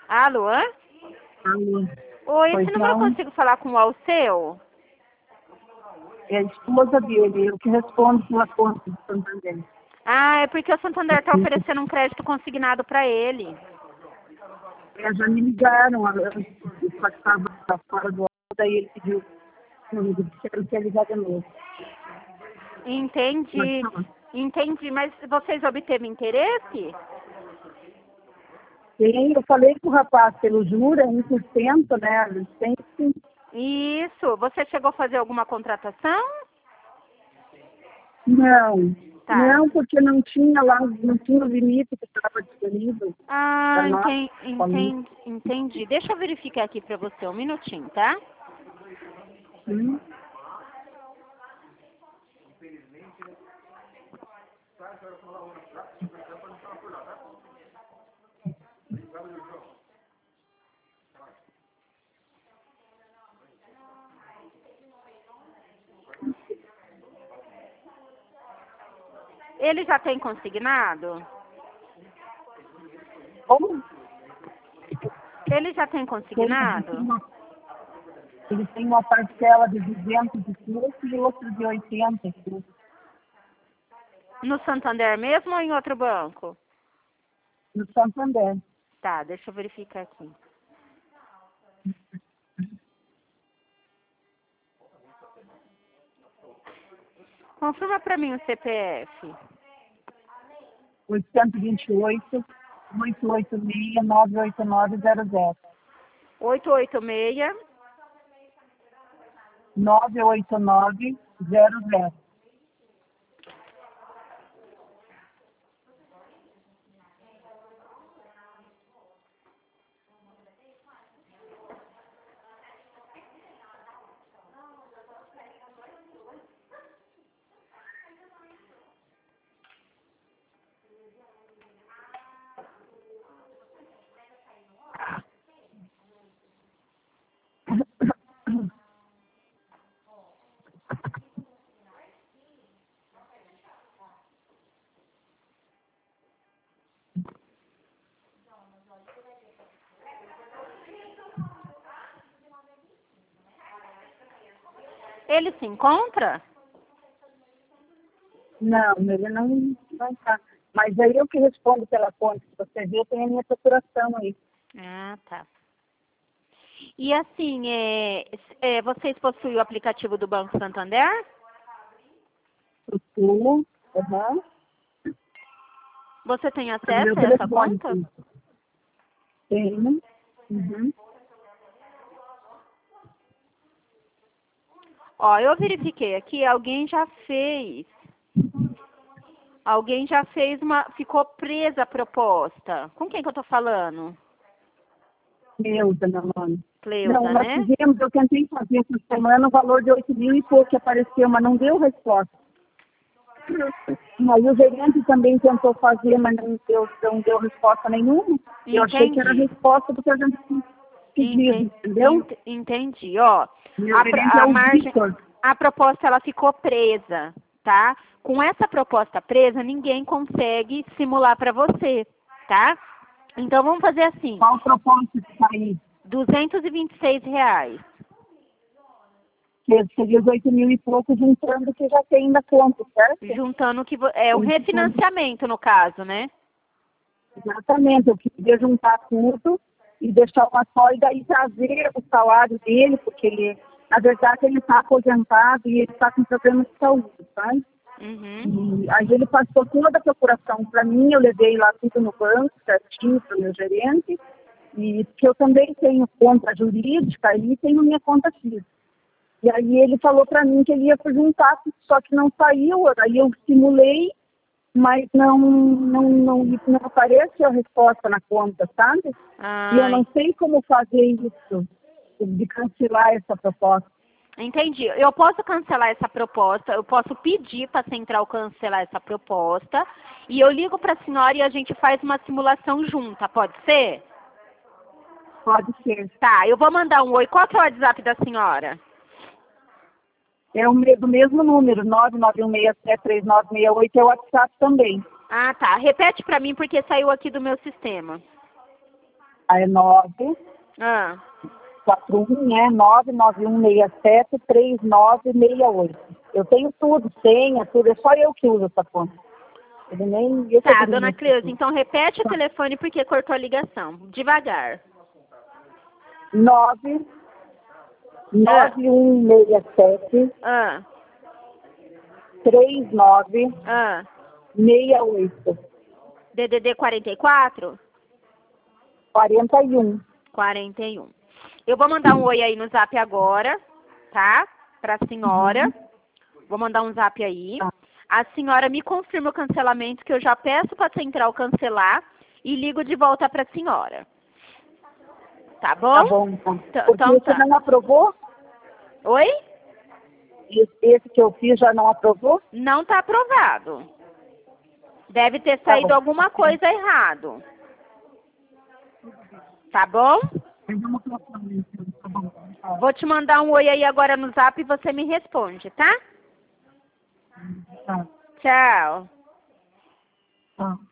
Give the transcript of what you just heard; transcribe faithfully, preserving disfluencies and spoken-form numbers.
Alô? Alô. Oi, Pois esse número eu não, consigo falar com o Alceu? é a esposa dele, eu que respondo pela conta do Santander. Ah, é porque o Santander está oferecendo um crédito consignado para ele. É, já me ligaram, a- eu só estava fora do ar, daí ele pediu comigo, disse que ele quer ligar de novo. Pode Entendi. falar. Entendi, mas vocês obteve interesse? Sim, eu falei com o rapaz, pelo jura, um por cento, né? Eles têm que- Isso. Você chegou a fazer alguma contratação? Não, Tá. não, porque não tinha lá, não tinha o limite que estava disponível para Ah, nós. enten- Falei, enten- entendi. Deixa eu verificar aqui para você um minutinho, tá? sim. Ele já tem consignado? Como? Ele já tem Ele tem consignado? uma, ele tem uma parcela de duzentos e pouco e outra de oitenta e pouco. No Santander mesmo ou em outro banco? No Santander. Tá, deixa eu verificar aqui. Confirma para mim o C P F. oitocentos e vinte e oito, oitocentos e oitenta e seis, novecentos e oitenta e nove, zero zero. oito oito seis. novecentos e oitenta e nove, zero zero. Ele se encontra? Não, ele não não está. Mas aí eu que respondo pela conta. Se você ver, tem a minha procuração aí. Ah, tá. E assim, é, é, vocês possuem o aplicativo do Banco Santander? Procura. Uhum. Você tem Meu acesso a essa telefone. conta? Sim. Tenho. Uhum. Ó, eu verifiquei aqui, alguém já fez. Alguém já fez uma. Ficou presa a proposta. Com quem que eu tô falando? Meu, dona Mãe. Não, Cleusa, nós né? fizemos, eu tentei fazer essa semana o valor de oito mil e pouco que apareceu, mas não deu resposta. Mas o gerente também tentou fazer, mas não deu, não deu resposta nenhuma. Eu achei que era a Entendi. resposta do que a gente tinha pedido, Enten- entendeu? ent- Entendi. Ó, Meu a, gerente pra- é a o margem, Victor. a proposta ela ficou presa, tá? Com essa proposta presa, ninguém consegue simular para você, tá? Então vamos fazer assim, Qual proposta que está aí? duzentos e vinte e seis reais. Que seria os oito mil e pouco juntando que já tem na conta, certo? Juntando que vo- é o Tem que ter- refinanciamento no caso, né? Exatamente, eu queria juntar tudo e deixar uma só e daí trazer o salário dele, porque ele, na verdade, ele está aposentado e ele está com problemas de saúde, sabe? Uhum. E aí ele passou toda a procuração para mim, eu levei lá tudo no banco, certinho para o meu gerente, e que eu também tenho conta jurídica e tenho minha conta física. E aí ele falou para mim que ele ia juntar, só que não saiu, aí eu simulei, mas não, não, não, não aparece a resposta na conta, sabe? E eu não Ai, sei como fazer isso, de cancelar essa proposta. entendi. Eu posso cancelar essa proposta, eu posso pedir para a central cancelar essa proposta e eu ligo para a senhora e a gente faz uma simulação junta, pode ser? Pode ser. Tá, eu vou mandar um oi. Qual que é o WhatsApp da senhora? É o me- do mesmo número, nove nove um seis sete três nove seis oito, é o WhatsApp também. Ah, tá. Repete para mim porque saiu aqui do meu sistema. Aí é nove Ah, quatro um, né? nove nove um seis sete três nove seis oito. Eu tenho tudo, senha, tudo. É só eu que uso essa conta. Ele nem... Eu tá, dona Cleusa, então repete o telefone porque cortou a ligação. Devagar. nove nove um seis sete Ah, três nove ah. seis oito. D D D quarenta e quatro? quarenta e um. quarenta e um. Eu vou mandar um oi aí no zap agora, tá? Pra senhora. Uhum. Vou mandar um zap aí. Tá. A senhora me confirma o cancelamento, que eu já peço pra central cancelar e ligo de volta pra senhora. Tá bom? Tá bom, então. T- Porque Então você tá. não aprovou? Oi? Esse esse que eu fiz já não aprovou? Não tá aprovado. Deve ter Tá saído bom. alguma coisa errado. Tá bom? Tá bom. Vou te mandar um oi aí agora no zap e você me responde, tá? Tá. Tchau. Tá.